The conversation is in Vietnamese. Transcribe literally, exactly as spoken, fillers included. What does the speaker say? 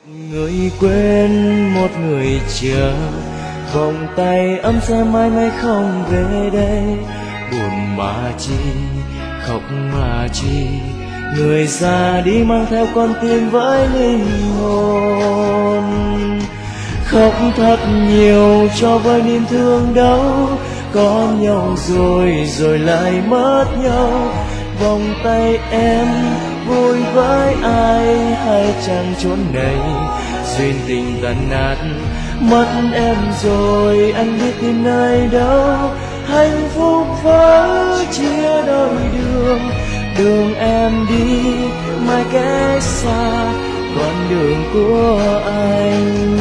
Người quên một người chờ, vòng tay ấm sẽ mãi mãi không về đây. Buồn mà chi, khóc mà chi, người ra đi mang theo con tim với linh hồn. Khóc thật nhiều cho với niềm thương đau, có nhau rồi rồi lại mất nhau. Vòng tay em vui với ai hay chăng chốn này duyên tình tan nát. Mất em rồi anh biết tìm nơi đâu, hạnh phúc vỡ chia đôi đường. Đường em đi mãi cách xa, con đường của anh.